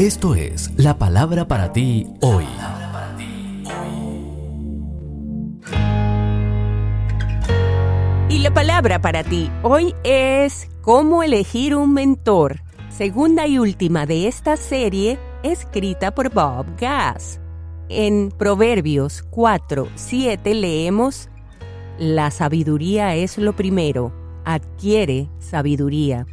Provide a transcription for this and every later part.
Esto es la palabra para ti hoy. Y la palabra para ti hoy es cómo elegir un mentor. Segunda y última de esta serie, escrita por Bob Gass. En Proverbios 4:7 leemos: la sabiduría es lo primero, adquiere sabiduría.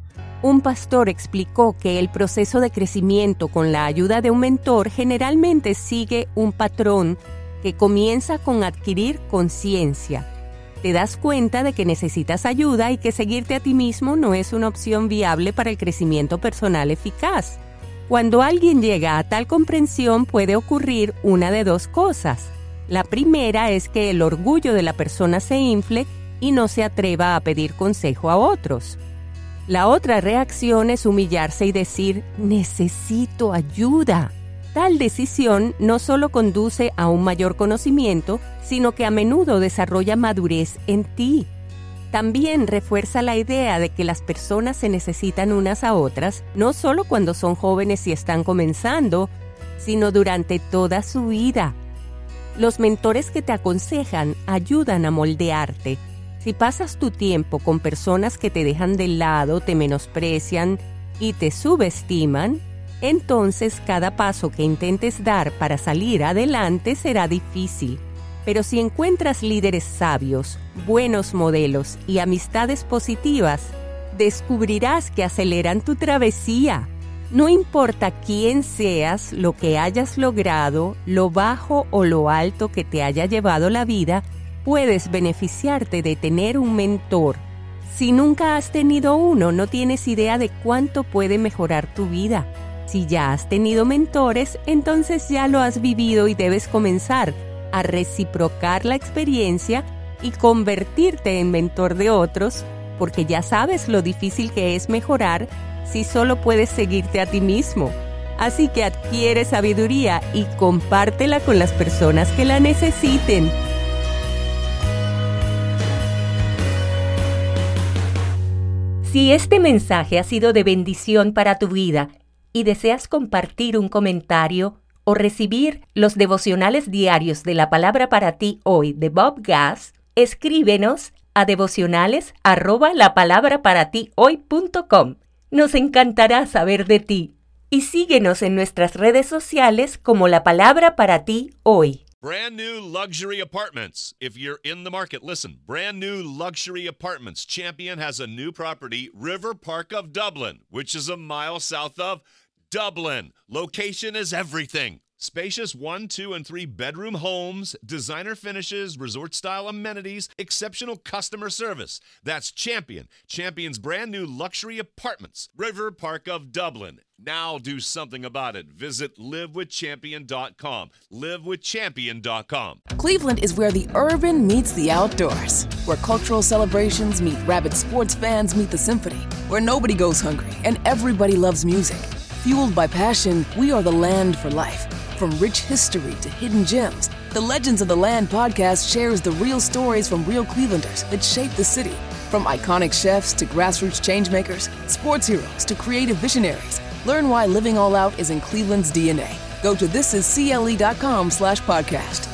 Un pastor explicó que el proceso de crecimiento con la ayuda de un mentor generalmente sigue un patrón que comienza con adquirir conciencia. Te das cuenta de que necesitas ayuda y que seguirte a ti mismo no es una opción viable para el crecimiento personal eficaz. Cuando alguien llega a tal comprensión puede ocurrir una de dos cosas. La primera es que el orgullo de la persona se infle y no se atreva a pedir consejo a otros. La otra reacción es humillarse y decir, necesito ayuda. Tal decisión no solo conduce a un mayor conocimiento, sino que a menudo desarrolla madurez en ti. También refuerza la idea de que las personas se necesitan unas a otras, no solo cuando son jóvenes y están comenzando, sino durante toda su vida. Los mentores que te aconsejan ayudan a moldearte. Si pasas tu tiempo con personas que te dejan de lado, te menosprecian y te subestiman, entonces cada paso que intentes dar para salir adelante será difícil. Pero si encuentras líderes sabios, buenos modelos y amistades positivas, descubrirás que aceleran tu travesía. No importa quién seas, lo que hayas logrado, lo bajo o lo alto que te haya llevado la vida, puedes beneficiarte de tener un mentor. Si nunca has tenido uno, no tienes idea de cuánto puede mejorar tu vida. Si ya has tenido mentores, entonces ya lo has vivido y debes comenzar a reciprocar la experiencia y convertirte en mentor de otros, porque ya sabes lo difícil que es mejorar si solo puedes seguirte a ti mismo. Así que adquiere sabiduría y compártela con las personas que la necesiten. Si este mensaje ha sido de bendición para tu vida y deseas compartir un comentario o recibir los devocionales diarios de la palabra para ti hoy de Bob Gass, escríbenos a devocionales@lapalabraparatihoy.com. Nos encantará saber de ti y síguenos en nuestras redes sociales como La Palabra para Ti Hoy. Brand new luxury apartments. If you're in the market, listen. Brand new luxury apartments. Champion has a new property, River Park of Dublin, which is a mile south of Dublin. Location is everything. Spacious 1, 2, and 3 bedroom homes, designer finishes, resort-style amenities, exceptional customer service. That's Champion. Champion's brand new luxury apartments, River Park of Dublin. Now do something about it. Visit livewithchampion.com. livewithchampion.com. Cleveland is where the urban meets the outdoors, where cultural celebrations meet rabid sports fans meet the symphony, where nobody goes hungry and everybody loves music. Fueled by passion, we are the land for life. From rich history to hidden gems, the Legends of the Land podcast shares the real stories from real Clevelanders that shape the city. From iconic chefs to grassroots changemakers, sports heroes to creative visionaries, learn why living all out is in Cleveland's DNA. Go to thisiscle.com/podcast.